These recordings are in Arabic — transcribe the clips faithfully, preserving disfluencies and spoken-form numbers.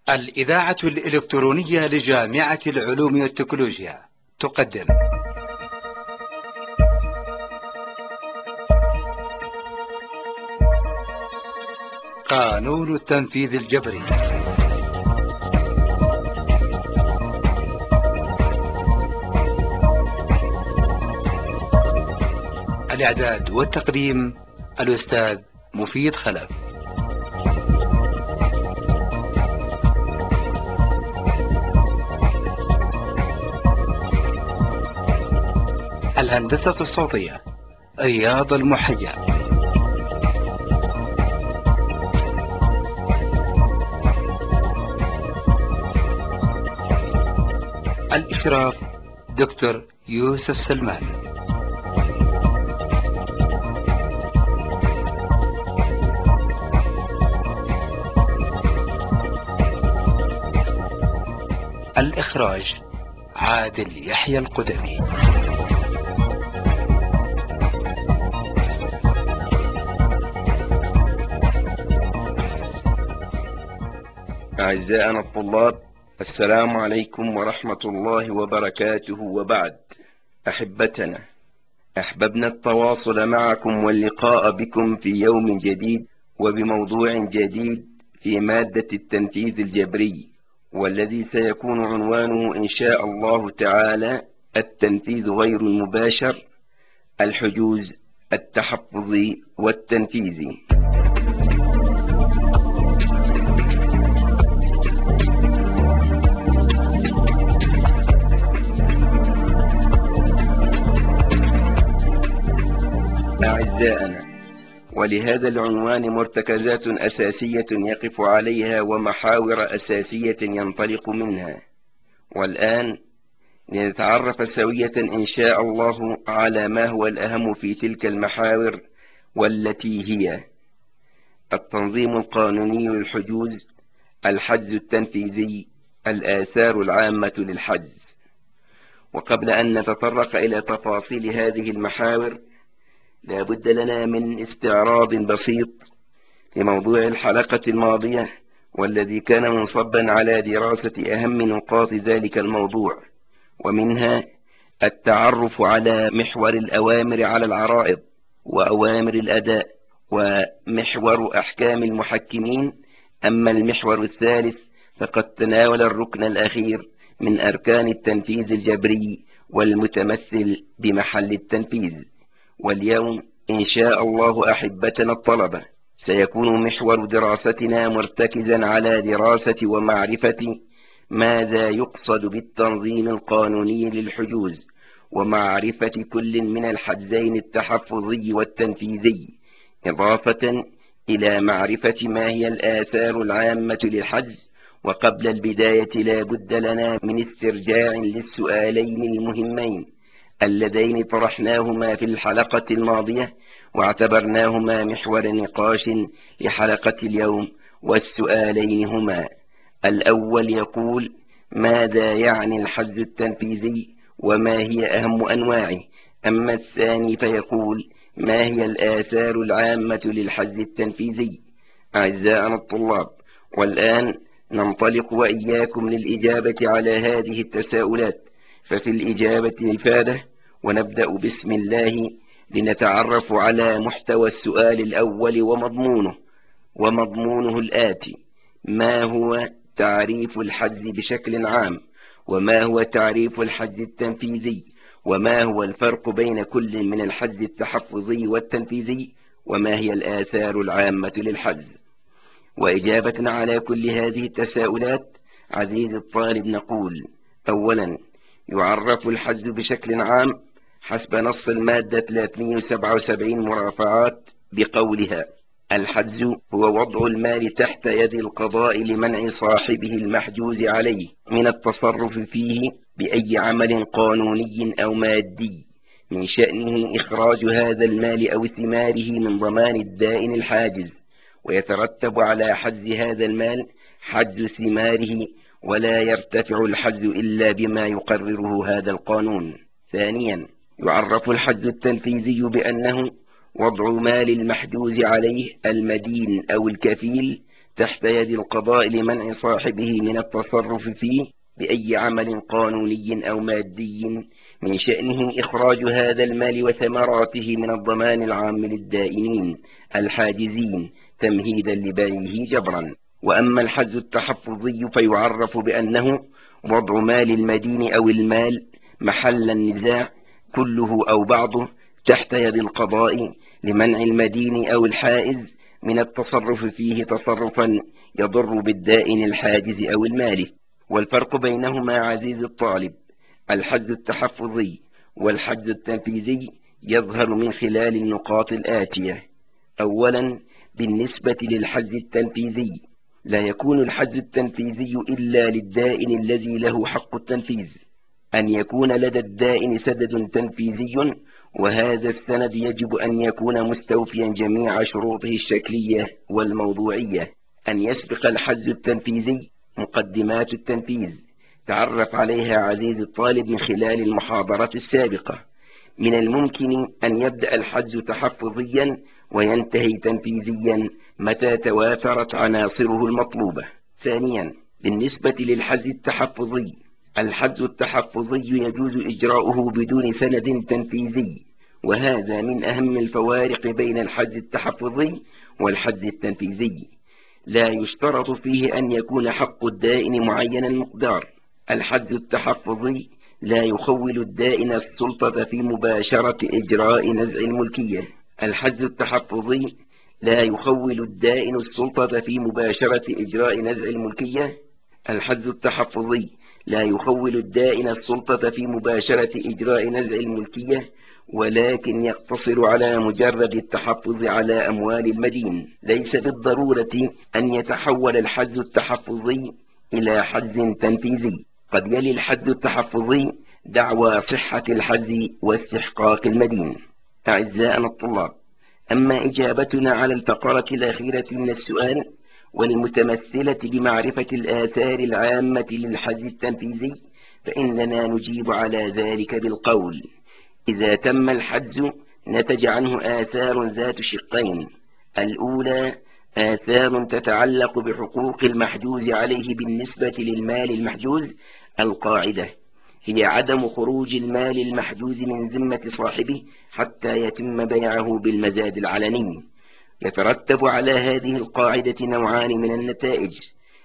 الإذاعة الإلكترونية لجامعة العلوم والتكنولوجيا تقدم قانون التنفيذ الجبري. الإعداد والتقديم الأستاذ مفيد خلف. الهندسة الصوتية رياض المحيا. الإشراف دكتور يوسف سلمان. الإخراج عادل يحيى القدمي. أعزائنا الطلاب، السلام عليكم ورحمة الله وبركاته. وبعد، أحبتنا، أحببنا التواصل معكم واللقاء بكم في يوم جديد وبموضوع جديد في مادة التنفيذ الجبري، والذي سيكون عنوانه إن شاء الله تعالى التنفيذ غير المباشر، الحجوز التحفظي والتنفيذي. أعزائنا، ولهذا العنوان مرتكزات أساسية يقف عليها ومحاور أساسية ينطلق منها. والآن لنتعرف سوية إن شاء الله على ما هو الأهم في تلك المحاور، والتي هي التنظيم القانوني للحجوز، الحجز التنفيذي، الآثار العامة للحجز. وقبل أن نتطرق إلى تفاصيل هذه المحاور، لا بد لنا من استعراض بسيط لموضوع الحلقة الماضية، والذي كان منصبا على دراسة أهم نقاط ذلك الموضوع، ومنها التعرف على محور الأوامر على العرائض وأوامر الأداء ومحور أحكام المحكمين. أما المحور الثالث فقد تناول الركن الأخير من أركان التنفيذ الجبري، والمتمثل بمحل التنفيذ. واليوم إن شاء الله أحبتنا الطلبة، سيكون محور دراستنا مرتكزا على دراسة ومعرفة ماذا يقصد بالتنظيم القانوني للحجوز، ومعرفة كل من الحجزين التحفظي والتنفيذي، إضافة إلى معرفة ما هي الآثار العامة للحجز. وقبل البداية لا بد لنا من استرجاع للسؤالين المهمين اللذين طرحناهما في الحلقة الماضية، واعتبرناهما محور نقاش لحلقة اليوم. والسؤالين هما: الأول يقول: ماذا يعني الحجز التنفيذي وما هي أهم أنواعه؟ أما الثاني فيقول: ما هي الآثار العامة للحجز التنفيذي؟ أعزائنا الطلاب، والآن ننطلق وإياكم للإجابة على هذه التساؤلات. ففي الإجابة إفادة، ونبدأ بسم الله لنتعرف على محتوى السؤال الأول ومضمونه. ومضمونه الآتي: ما هو تعريف الحجز بشكل عام؟ وما هو تعريف الحجز التنفيذي؟ وما هو الفرق بين كل من الحجز التحفظي والتنفيذي؟ وما هي الآثار العامة للحجز؟ وإجابة على كل هذه التساؤلات عزيزي الطالب نقول: أولا، يعرف الحجز بشكل عام حسب نص المادة ثلاثمئة وسبعة وسبعين مرافعات بقولها: الحجز هو وضع المال تحت يد القضاء لمنع صاحبه المحجوز عليه من التصرف فيه بأي عمل قانوني أو مادي من شأنه إخراج هذا المال أو ثماره من ضمان الدائن الحاجز، ويترتب على حجز هذا المال حجز ثماره، ولا يرتفع الحجز إلا بما يقرره هذا القانون. ثانيا، يعرف الحجز التنفيذي بأنه وضع مال المحجوز عليه المدين أو الكفيل تحت يد القضاء لمنع صاحبه من التصرف فيه بأي عمل قانوني أو مادي من شأنه إخراج هذا المال وثمراته من الضمان العام للدائنين الحاجزين تمهيدا لبيعه جبرا. وأما الحجز التحفظي فيعرف بأنه وضع مال المدين أو المال محل النزاع كله أو بعضه تحت يد القضاء لمنع المدين أو الحائز من التصرف فيه تصرفا يضر بالدائن الحاجز أو المالك. والفرق بينهما عزيز الطالب الحجز التحفظي والحجز التنفيذي يظهر من خلال النقاط الآتية. أولا، بالنسبة للحجز التنفيذي لا يكون الحجز التنفيذي إلا للدائن الذي له حق التنفيذ أن يكون لدى الدائن سدد تنفيذي، وهذا السند يجب أن يكون مستوفيا جميع شروطه الشكلية والموضوعية. أن يسبق الحجز التنفيذي مقدمات التنفيذ تعرف عليها عزيز الطالب من خلال المحاضرات السابقة. من الممكن أن يبدأ الحجز تحفظيا وينتهي تنفيذيا متى توافرت عناصره المطلوبة. ثانيا، بالنسبة للحجز التحفظي الحجز التحفظي يجوز إجراؤه بدون سند تنفيذي، وهذا من أهم الفوارق بين الحجز التحفظي والحجز التنفيذي. لا يشترط فيه أن يكون حق الدائن معين المقدار. الحجز التحفظي لا يخول الدائن السلطة في مباشرة إجراء نزع الملكية. الحجز التحفظي لا يخول الدائن السلطة في مباشرة إجراء نزع الملكية. الحجز التحفظي لا يخول الدائن السلطة في مباشرة إجراء نزع الملكية، ولكن يقتصر على مجرد التحفظ على أموال المدين. ليس بالضرورة أن يتحول الحجز التحفظي إلى حجز تنفيذي. قد يلي الحجز التحفظي دعوى صحة الحجز واستحقاق المدين. أعزائنا الطلاب، أما إجابتنا على الفقرة الأخيرة من السؤال والمتمثلة بمعرفة الآثار العامة للحجز التنفيذي، فإننا نجيب على ذلك بالقول: إذا تم الحجز نتج عنه آثار ذات شقين. الأولى آثار تتعلق بحقوق المحجوز عليه بالنسبة للمال المحجوز. القاعدة هي عدم خروج المال المحجوز من ذمة صاحبه حتى يتم بيعه بالمزاد العلني. يترتب على هذه القاعدة نوعان من النتائج: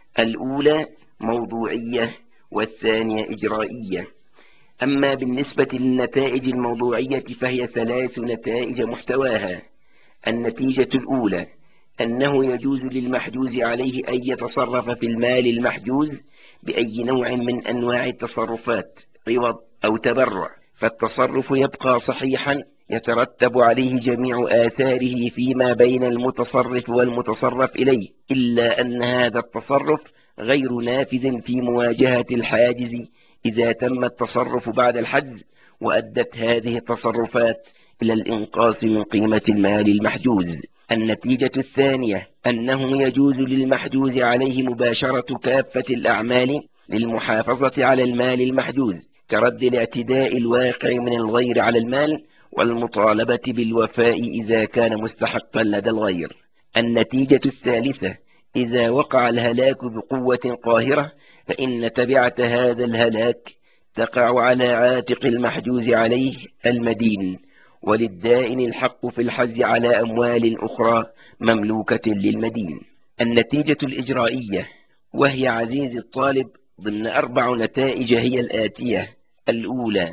الأولى موضوعية والثانية إجرائية. أما بالنسبة للنتائج الموضوعية فهي ثلاث نتائج محتواها. النتيجة الأولى أنه يجوز للمحجوز عليه أن يتصرف في المال المحجوز بأي نوع من أنواع التصرفات، عوض أو تبرع، فالتصرف يبقى صحيحا يترتب عليه جميع آثاره فيما بين المتصرف والمتصرف إليه، إلا أن هذا التصرف غير نافذ في مواجهة الحاجز إذا تم التصرف بعد الحجز، وأدت هذه التصرفات إلى الإنقاص من قيمة المال المحجوز. النتيجة الثانية أنه يجوز للمحجوز عليه مباشرة كافة الأعمال للمحافظة على المال المحجوز، كرد الاعتداء الواقع من الغير على المال والمطالبة بالوفاء إذا كان مستحقا لدى الغير. النتيجة الثالثة: إذا وقع الهلاك بقوة قاهرة فإن تبعة هذا الهلاك تقع على عاتق المحجوز عليه المدين، وللدائن الحق في الحجز على أموال أخرى مملوكة للمدين. النتيجة الإجرائية، وهي عزيزي الطالب ضمن أربع نتائج، هي الآتية: الأولى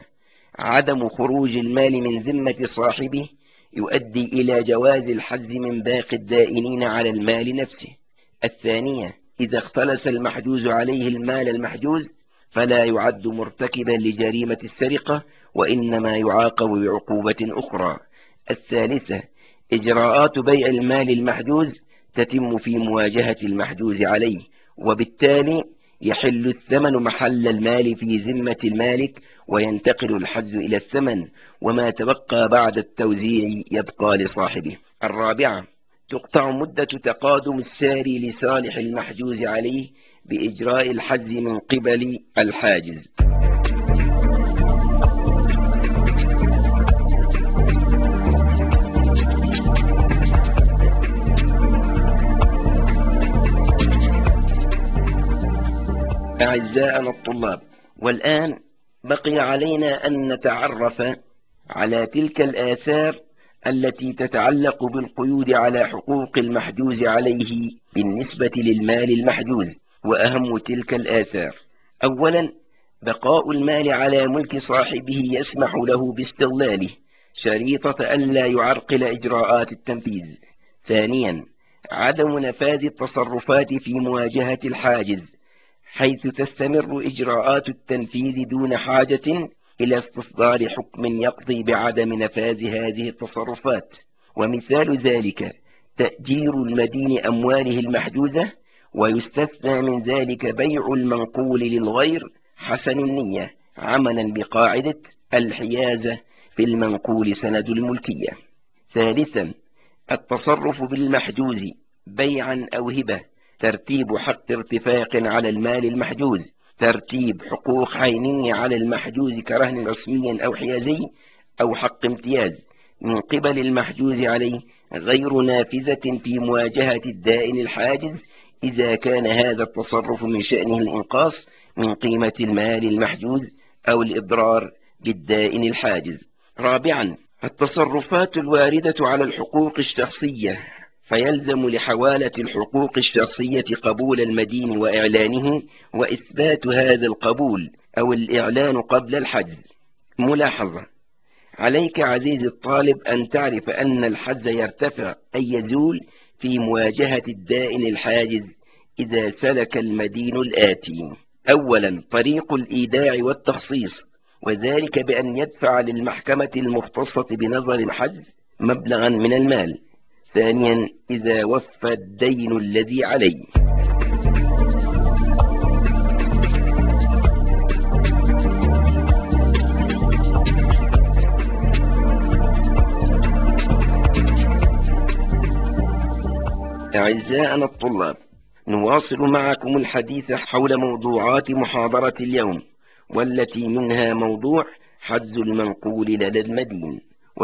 عدم خروج المال من ذمة صاحبه يؤدي إلى جواز الحجز من باقي الدائنين على المال نفسه. الثانية: إذا اختلس المحجوز عليه المال المحجوز فلا يعد مرتكبا لجريمة السرقة، وإنما يعاقب بعقوبة أخرى. الثالثة: إجراءات بيع المال المحجوز تتم في مواجهة المحجوز عليه، وبالتالي يحل الثمن محل المال في ذمة المالك، وينتقل الحجز إلى الثمن، وما تبقى بعد التوزيع يبقى لصاحبه. الرابعة: تقطع مدة تقادم الساري لصالح المحجوز عليه بإجراء الحجز من قبل الحاجز. أعزائنا الطلاب، والآن بقي علينا أن نتعرف على تلك الآثار التي تتعلق بالقيود على حقوق المحجوز عليه بالنسبة للمال المحجوز. وأهم تلك الآثار: أولا، بقاء المال على ملك صاحبه يسمح له باستغلاله شريطة ألا يعرقل إجراءات التنفيذ. ثانيا، عدم نفاذ التصرفات في مواجهة الحاجز، حيث تستمر إجراءات التنفيذ دون حاجة إلى استصدار حكم يقضي بعدم نفاذ هذه التصرفات. ومثال ذلك تأجير المدين أمواله المحجوزة، ويستثنى من ذلك بيع المنقول للغير حسن النية عملا بقاعدة الحيازة في المنقول سند الملكية. ثالثا، التصرف بالمحجوز بيعا أو هبة، ترتيب حق ارتفاق على المال المحجوز، ترتيب حقوق عينية على المحجوز كرهن رسمي أو حيازي أو حق امتياز من قبل المحجوز عليه غير نافذة في مواجهة الدائن الحاجز، إذا كان هذا التصرف من شأنه الإنقاص من قيمة المال المحجوز أو الإضرار بالدائن الحاجز. رابعا، التصرفات الواردة على الحقوق الشخصية، فيلزم لحوالة الحقوق الشخصية قبول المدين وإعلانه وإثبات هذا القبول أو الإعلان قبل الحجز. ملاحظة: عليك عزيزي الطالب أن تعرف أن الحجز يرتفع أي يزول في مواجهة الدائن الحاجز إذا سلك المدين الآتي: أولا، طريق الإيداع والتخصيص، وذلك بأن يدفع للمحكمة المختصة بنظر الحجز مبلغا من المال. ثانيا، إذا وفى الدين الذي عليه. أعزائنا الطلاب، نواصل معكم الحديث حول موضوعات محاضرة اليوم، والتي منها موضوع حجز المنقول لدى المدين.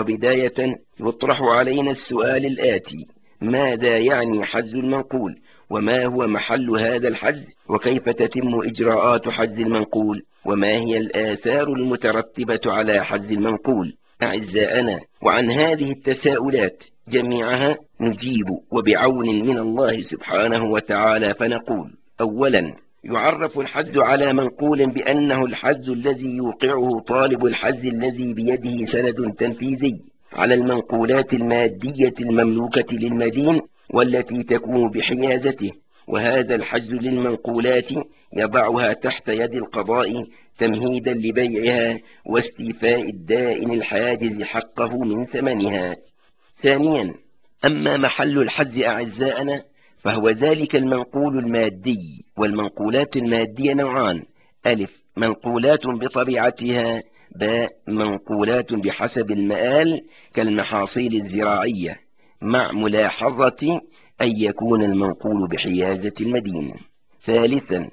وبداية يطرح علينا السؤال الآتي: ماذا يعني حجز المنقول؟ وما هو محل هذا الحجز؟ وكيف تتم إجراءات حجز المنقول؟ وما هي الآثار المترتبة على حجز المنقول؟ أعزائنا، وعن هذه التساؤلات جميعها نجيب وبعون من الله سبحانه وتعالى، فنقول: أولا، يعرف الحجز على منقول بأنه الحجز الذي يوقعه طالب الحجز الذي بيده سند تنفيذي على المنقولات المادية المملوكة للمدين والتي تكون بحيازته، وهذا الحجز للمنقولات يضعها تحت يد القضاء تمهيدا لبيعها واستيفاء الدائن الحاجز حقه من ثمنها. ثانيا، أما محل الحجز أعزائنا فهو ذلك المنقول المادي. والمنقولات المادية نوعان: ألف، منقولات بطبيعتها، باء، منقولات بحسب المآل كالمحاصيل الزراعية، مع ملاحظة أن يكون المنقول بحيازة المدين. ثالثا،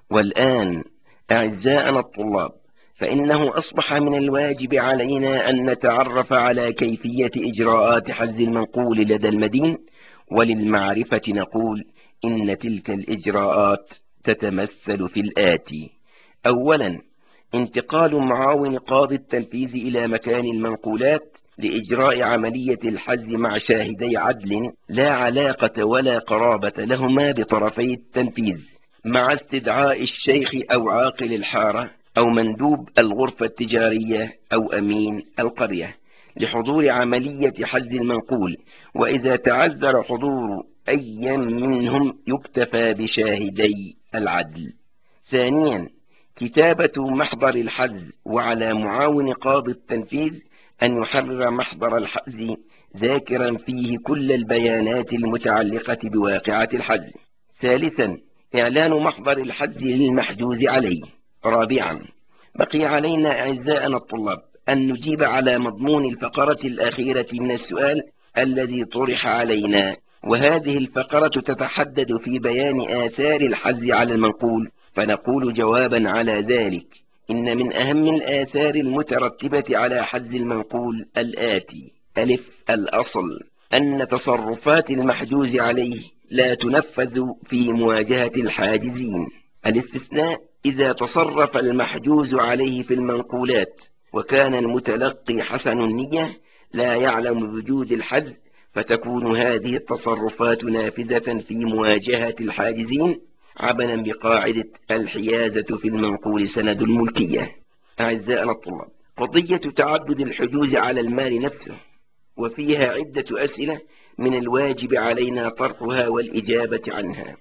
والآن أعزائنا الطلاب، فإنه أصبح من الواجب علينا أن نتعرف على كيفية إجراءات حجز المنقول لدى المدين. وللمعرفة نقول إن تلك الإجراءات تتمثل في الآتي: أولا، انتقال معاون قاضي التنفيذ إلى مكان المنقولات لإجراء عملية الحجز مع شاهدي عدل لا علاقة ولا قرابة لهما بطرفي التنفيذ، مع استدعاء الشيخ أو عاقل الحارة أو مندوب الغرفة التجارية أو أمين القرية لحضور عملية حجز المنقول. وإذا تعذر حضور أي منهم يكتفى بشاهدي العدل. ثانيا، كتابة محضر الحجز، وعلى معاون قاضي التنفيذ أن يحرر محضر الحجز ذاكرا فيه كل البيانات المتعلقة بواقعة الحجز. ثالثا، إعلان محضر الحجز للمحجوز عليه. رابعا، بقي علينا أعزائنا الطلاب أن نجيب على مضمون الفقرة الأخيرة من السؤال الذي طرح علينا، وهذه الفقرة تتحدد في بيان آثار الحجز على المنقول. فنقول جوابا على ذلك: إن من أهم الآثار المترتبة على حجز المنقول الآتي: ألف، الأصل أن تصرفات المحجوز عليه لا تنفذ في مواجهة الحاجزين. الاستثناء إذا تصرف المحجوز عليه في المنقولات وكان المتلقي حسن النية لا يعلم بوجود الحجز، فتكون هذه التصرفات نافذة في مواجهة الحاجزين عملا بقاعدة الحيازة في المنقول سند الملكية. أعزائنا الطلاب، قضية تعدد الحجوز على المال نفسه وفيها عدة أسئلة من الواجب علينا طرحها والإجابة عنها.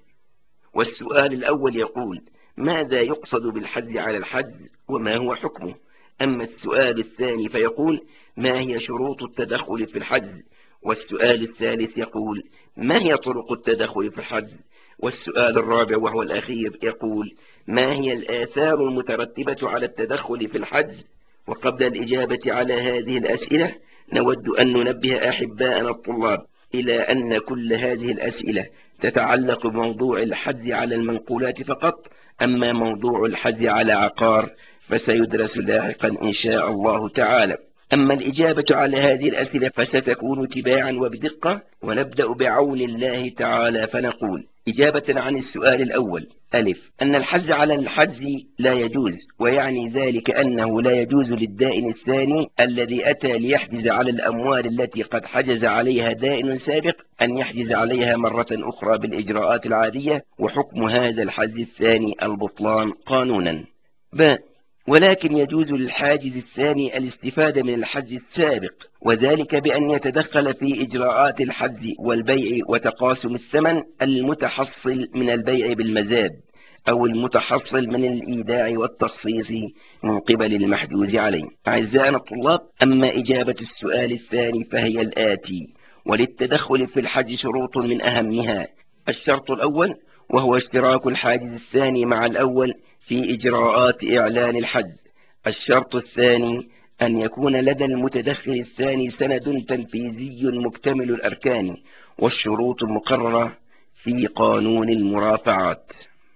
والسؤال الأول يقول: ماذا يقصد بالحجز على الحجز وما هو حكمه؟ أما السؤال الثاني فيقول: ما هي شروط التدخل في الحجز؟ والسؤال الثالث يقول: ما هي طرق التدخل في الحجز؟ والسؤال الرابع وهو الأخير يقول: ما هي الآثار المترتبة على التدخل في الحجز؟ وقبل الإجابة على هذه الأسئلة نود أن ننبه أحباءنا الطلاب إلى أن كل هذه الأسئلة تتعلق بموضوع الحجز على المنقولات فقط، أما موضوع الحجز على عقار فسيدرس لاحقا إن شاء الله تعالى. أما الإجابة على هذه الأسئلة فستكون تباعا وبدقة، ونبدأ بعون الله تعالى فنقول: إجابة عن السؤال الأول: ألف، أن الحجز على الحجز لا يجوز، ويعني ذلك أنه لا يجوز للدائن الثاني الذي أتى ليحجز على الأموال التي قد حجز عليها دائن سابق أن يحجز عليها مرة أخرى بالإجراءات العادية، وحكم هذا الحجز الثاني البطلان قانونا. ب، ولكن يجوز للحاجز الثاني الاستفادة من الحجز السابق، وذلك بأن يتدخل في إجراءات الحجز والبيع وتقاسم الثمن المتحصل من البيع بالمزاد أو المتحصل من الإيداع والتخصيص من قبل المحجوز عليه. أعزائنا الطلاب، أما إجابة السؤال الثاني فهي الآتي: وللتدخل في الحجز شروط من أهمها: الشرط الأول وهو اشتراك الحاجز الثاني مع الأول في إجراءات إعلان الحجز. الشرط الثاني أن يكون لدى المتدخل الثاني سند تنفيذي مكتمل الأركان والشروط المقررة في قانون المرافعات.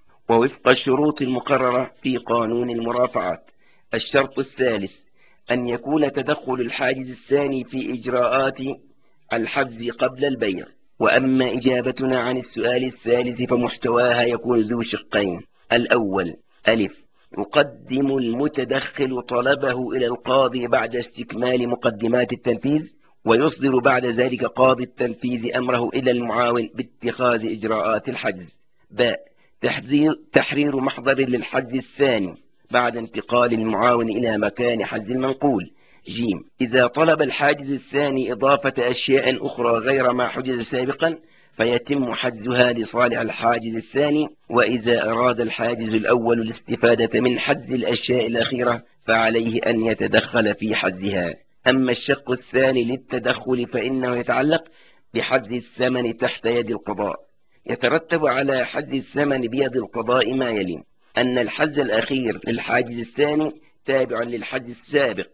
ووفق الشروط المقررة في قانون المرافعات. الشرط الثالث أن يكون تدخل الحاجز الثاني في إجراءات الحجز قبل البيع. وأما إجابتنا عن السؤال الثالث فمحتواها يكون ذو شقين: الأول: ألف، يقدم المتدخل طلبه إلى القاضي بعد استكمال مقدمات التنفيذ، ويصدر بعد ذلك قاضي التنفيذ أمره إلى المعاون باتخاذ إجراءات الحجز. باء، تحرير, تحرير محضر للحجز الثاني بعد انتقال المعاون إلى مكان حجز المنقول. جيم، إذا طلب الحاجز الثاني إضافة أشياء أخرى غير ما حجز سابقا فيتم حجزها لصالح الحاجز الثاني، وإذا أراد الحاجز الأول الاستفادة من حجز الأشياء الأخيرة فعليه أن يتدخل في حجزها. أما الشق الثاني للتدخل فإنه يتعلق بحجز الثمن تحت يد القضاء. يترتب على حجز الثمن بيد القضاء ما يلي: أن الحجز الأخير للحاجز الثاني تابع للحجز السابق،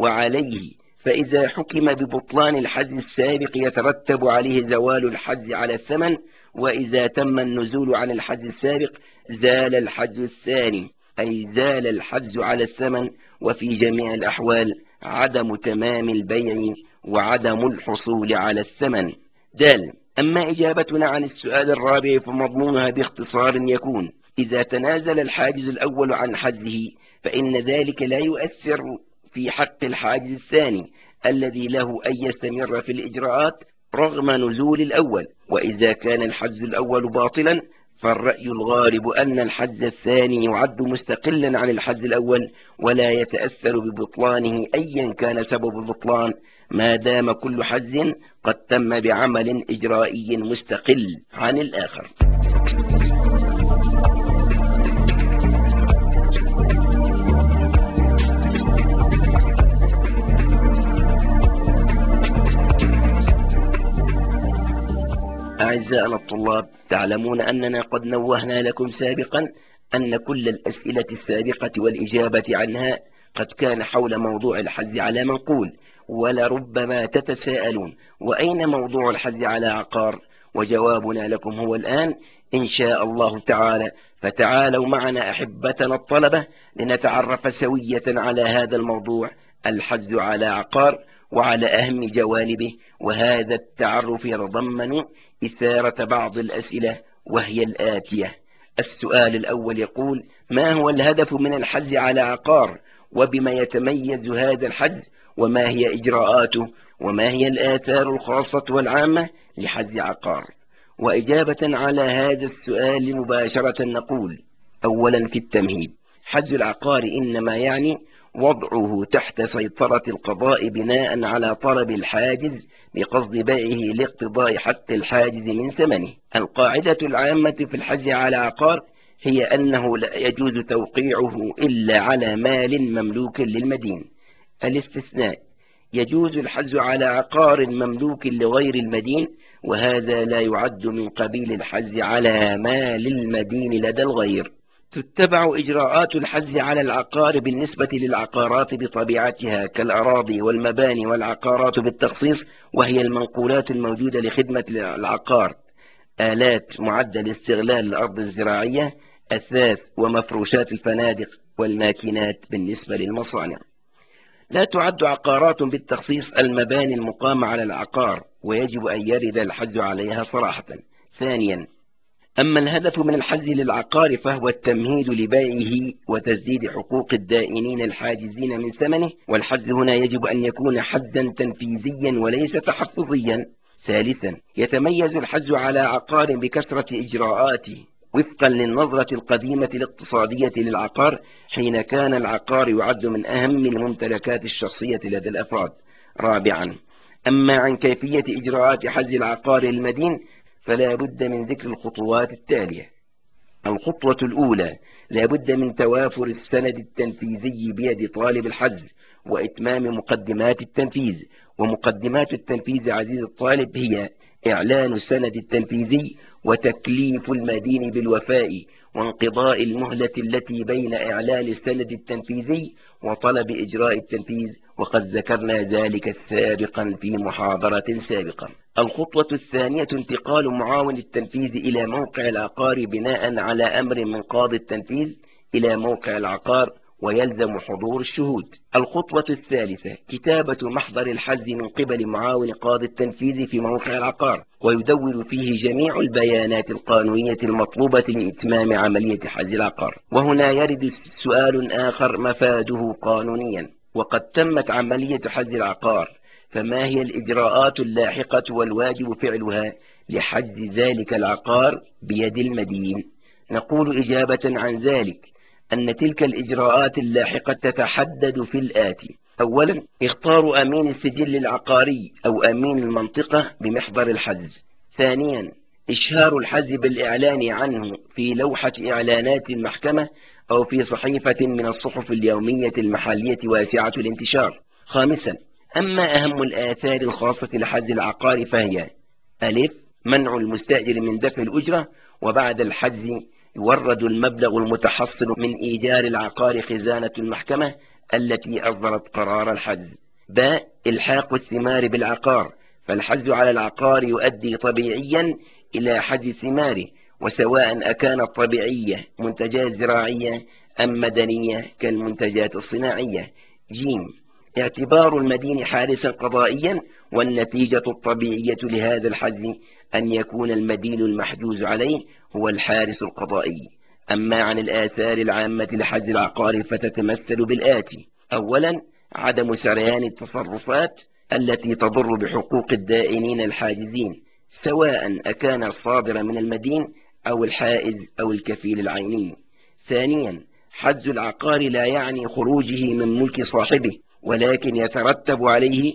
وعليه فإذا حكم ببطلان الحجز السابق يترتب عليه زوال الحجز على الثمن، وإذا تم النزول عن الحجز السابق زال الحجز الثاني، أي زال الحجز على الثمن، وفي جميع الأحوال عدم تمام البيع وعدم الحصول على الثمن. دال، أما إجابتنا عن السؤال الرابع فمضمونها باختصار يكون: إذا تنازل الحاجز الأول عن حجزه فإن ذلك لا يؤثر في حق الحاجز الثاني الذي له أن يستمر في الإجراءات رغم نزول الأول. وإذا كان الحجز الأول باطلا فالرأي الغالب أن الحجز الثاني يعد مستقلا عن الحجز الأول ولا يتأثر ببطلانه أيا كان سبب البطلان، ما دام كل حجز قد تم بعمل إجرائي مستقل عن الآخر. أعزائنا الطلاب، تعلمون أننا قد نوهنا لكم سابقا أن كل الأسئلة السابقة والإجابة عنها قد كان حول موضوع الحجز على منقول، ولربما تتساءلون: وأين موضوع الحجز على عقار؟ وجوابنا لكم هو الآن إن شاء الله تعالى. فتعالوا معنا أحبتنا الطلبة لنتعرف سوية على هذا الموضوع، الحجز على عقار، وعلى أهم جوانبه. وهذا التعرف يتضمن إثارة بعض الأسئلة وهي الآتية: السؤال الأول يقول: ما هو الهدف من الحجز على عقار؟ وبما يتميز هذا الحجز؟ وما هي إجراءاته؟ وما هي الآثار الخاصة والعامة لحجز عقار؟ وإجابة على هذا السؤال مباشرة نقول: أولا في التمهيد، حجز العقار إنما يعني وضعه تحت سيطرة القضاء بناء على طلب الحاجز بقصد بيعه لاقتضاء حق الحاجز من ثمنه. القاعدة العامة في الحجز على عقار هي أنه لا يجوز توقيعه إلا على مال مملوك للمدين. الاستثناء: يجوز الحجز على عقار مملوك لغير المدين، وهذا لا يعد من قبيل الحجز على مال المدين لدى الغير. تتبع إجراءات الحجز على العقار بالنسبة للعقارات بطبيعتها كالأراضي والمباني والعقارات بالتخصيص، وهي المنقولات الموجودة لخدمة العقار: آلات معدة لاستغلال الأرض الزراعية، أثاث ومفروشات الفنادق، والماكينات بالنسبة للمصانع. لا تعد عقارات بالتخصيص المباني المقامة على العقار، ويجب أن يرد الحجز عليها صراحة. ثانيا، أما الهدف من الحجز للعقار فهو التمهيد لبيعه وتسديد حقوق الدائنين الحاجزين من ثمنه، والحجز هنا يجب أن يكون حجزا تنفيذيا وليس تحفظيا. ثالثا، يتميز الحجز على عقار بكثرة إجراءاته وفقا للنظرة القديمة الاقتصادية للعقار، حين كان العقار يعد من أهم الممتلكات الشخصية لدى الأفراد. رابعا، أما عن كيفية إجراءات حجز العقار للمدين فلا بد من ذكر الخطوات التالية. الخطوة الأولى: لا بد من توافر السند التنفيذي بيد طالب الحجز وإتمام مقدمات التنفيذ. ومقدمات التنفيذ عزيز الطالب هي إعلان السند التنفيذي، وتكليف المدين بالوفاء، وانقضاء المهلة التي بين إعلان السند التنفيذي وطلب إجراء التنفيذ، وقد ذكرنا ذلك سابقا في محاضرة سابقة. الخطوة الثانية: انتقال معاون التنفيذ إلى موقع العقار بناء على أمر من قاضي التنفيذ إلى موقع العقار، ويلزم حضور الشهود. الخطوة الثالثة: كتابة محضر الحجز من قبل معاون قاضي التنفيذ في موقع العقار، ويدون فيه جميع البيانات القانونية المطلوبة لإتمام عملية حجز العقار. وهنا يرد سؤال آخر مفاده قانونيا: وقد تمت عملية حجز العقار، فما هي الإجراءات اللاحقة والواجب فعلها لحجز ذلك العقار بيد المدين؟ نقول إجابة عن ذلك أن تلك الإجراءات اللاحقة تتحدد في الآتي: أولا، اختار أمين السجل العقاري أو أمين المنطقة بمحضر الحجز. ثانيا، إشهار الحجز بالإعلان عنه في لوحة إعلانات المحكمة أو في صحيفة من الصحف اليومية المحلية واسعة الانتشار. خامسا، أما أهم الآثار الخاصة لحجز العقار فهي: ألف، منع المستأجر من دفع الأجرة، وبعد الحجز يورد المبلغ المتحصل من إيجار العقار خزانة المحكمة التي أصدرت قرار الحجز. باء، إلحاق الثمار بالعقار، فالحجز على العقار يؤدي طبيعيا إلى حجز ثماره، وسواء أكانت طبيعية منتجات زراعية أم مدنية كالمنتجات الصناعية. جيم، اعتبار المدين حارسا قضائيا، والنتيجة الطبيعية لهذا الحجز أن يكون المدين المحجوز عليه هو الحارس القضائي. أما عن الآثار العامة لحجز العقار فتتمثل بالآتي: أولا، عدم سريان التصرفات التي تضر بحقوق الدائنين الحاجزين، سواء أكان الصادر من المدين أو الحائز أو الكفيل العيني. ثانيا، حجز العقار لا يعني خروجه من ملك صاحبه، ولكن يترتب عليه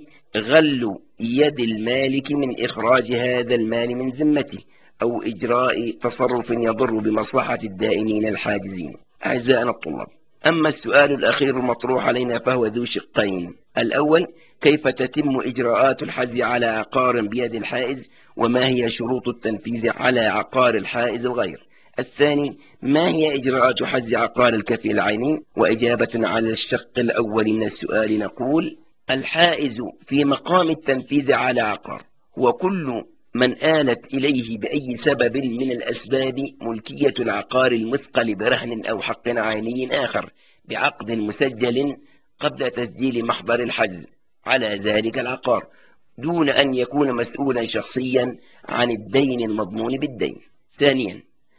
غل يد المالك من إخراج هذا المال من ذمته أو إجراء تصرف يضر بمصلحة الدائنين الحاجزين. أعزائنا الطلاب، أما السؤال الأخير المطروح علينا فهو ذو شقين: الأول، كيف تتم إجراءات الحجز على عقار بيد الحائز، وما هي شروط التنفيذ على عقار الحائز الغير؟ الثاني، ما هي إجراءات حجز عقار الكفيل العيني؟ وإجابة على الشق الأول من السؤال نقول: الحائز في مقام التنفيذ على عقار هو كل من آلت إليه بأي سبب من الأسباب ملكية العقار المثقل برهن أو حق عيني آخر بعقد مسجل قبل تسجيل محضر الحجز على ذلك العقار، دون أن يكون مسؤولا شخصيا عن الدين المضمون بالدين. ثانيا،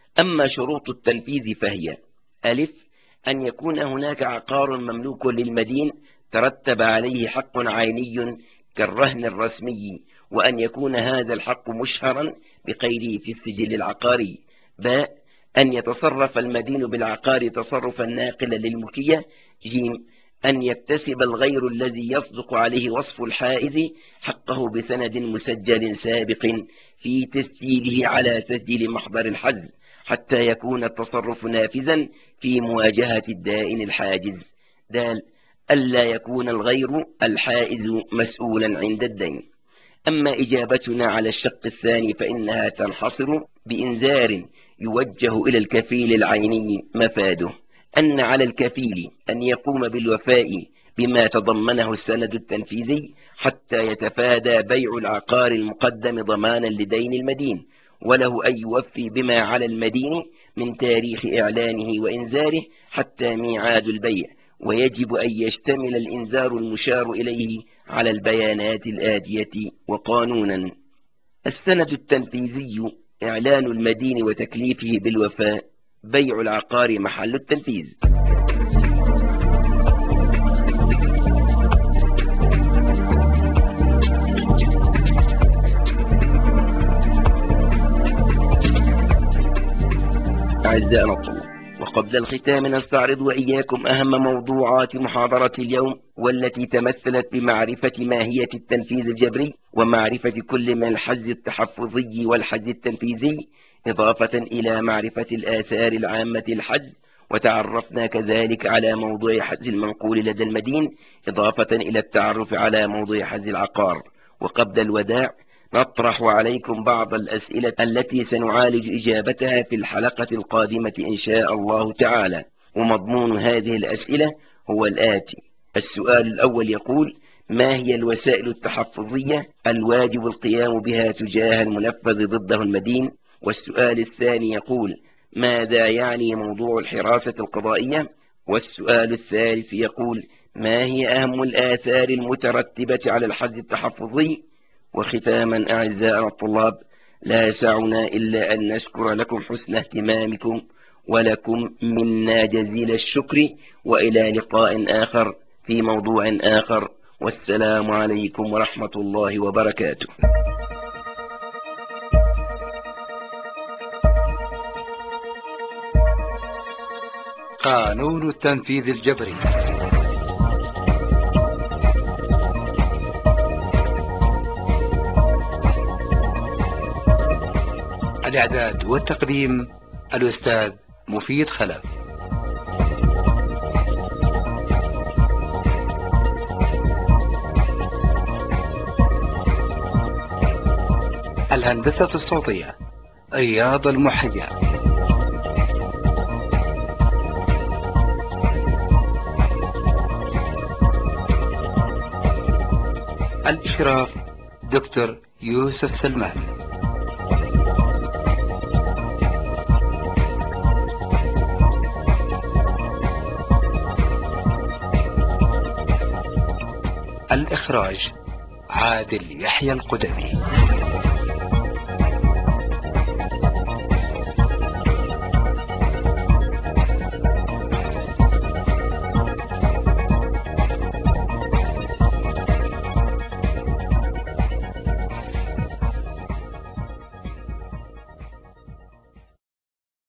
أما شروط التنفيذ فهي: ألف، أن يكون هناك عقار مملوك للمدين ترتب عليه حق عيني كالرهن الرسمي، وأن يكون هذا الحق مشهرا بقيده في السجل العقاري. باء، أن يتصرف المدين بالعقار تصرفا ناقلا للملكية. جيم، أن يكتسب الغير الذي يصدق عليه وصف الحائز حقه بسند مسجل سابق في تسجيله على تسجيل محضر الحز، حتى يكون التصرف نافذا في مواجهة الدائن الحاجز. دال، ألا يكون الغير الحائز مسؤولا عند الدين. أما إجابتنا على الشق الثاني فإنها تنحصر بإنذار يوجه إلى الكفيل العيني، مفاده أن على الكفيل أن يقوم بالوفاء بما تضمنه السند التنفيذي حتى يتفادى بيع العقار المقدم ضمانا لدين المدين، وله أن يوفي بما على المدين من تاريخ إعلانه وإنذاره حتى ميعاد البيع، ويجب أن يشتمل الإنذار المشار إليه على البيانات الآتية. وقانونا: السند التنفيذي إعلان المدين وتكليفه بالوفاء، بيع العقار محل التنفيذ. أعزائنا الطلاب، وقبل الختام نستعرض وإياكم أهم موضوعات محاضرة اليوم، والتي تمثلت بمعرفة ماهية التنفيذ الجبري، ومعرفة كل من الحجز التحفظي والحجز التنفيذي، إضافة إلى معرفة الآثار العامة للحجز، وتعرفنا كذلك على موضوع حجز المنقول لدى المدين، إضافة إلى التعرف على موضوع حجز العقار. وقبل الوداع نطرح عليكم بعض الأسئلة التي سنعالج إجابتها في الحلقة القادمة إن شاء الله تعالى. ومضمون هذه الأسئلة هو الآتي: السؤال الأول يقول: ما هي الوسائل التحفظية الواجب القيام بها تجاه المنفذ ضده المدين؟ والسؤال الثاني يقول: ماذا يعني موضوع الحراسة القضائية؟ والسؤال الثالث يقول: ما هي أهم الآثار المترتبة على الحجز التحفظي؟ وختاما أعزائنا الطلاب، لا يسعنا إلا أن نشكر لكم حسن اهتمامكم، ولكم منا جزيل الشكر، وإلى لقاء آخر في موضوع آخر، والسلام عليكم ورحمة الله وبركاته. قانون التنفيذ الجبري. الإعداد والتقديم الأستاذ مفيد خلف. الهندسة الصوتية رياض المحيا. الإشراف دكتور يوسف سلمان. الإخراج عادل يحيى القدمي.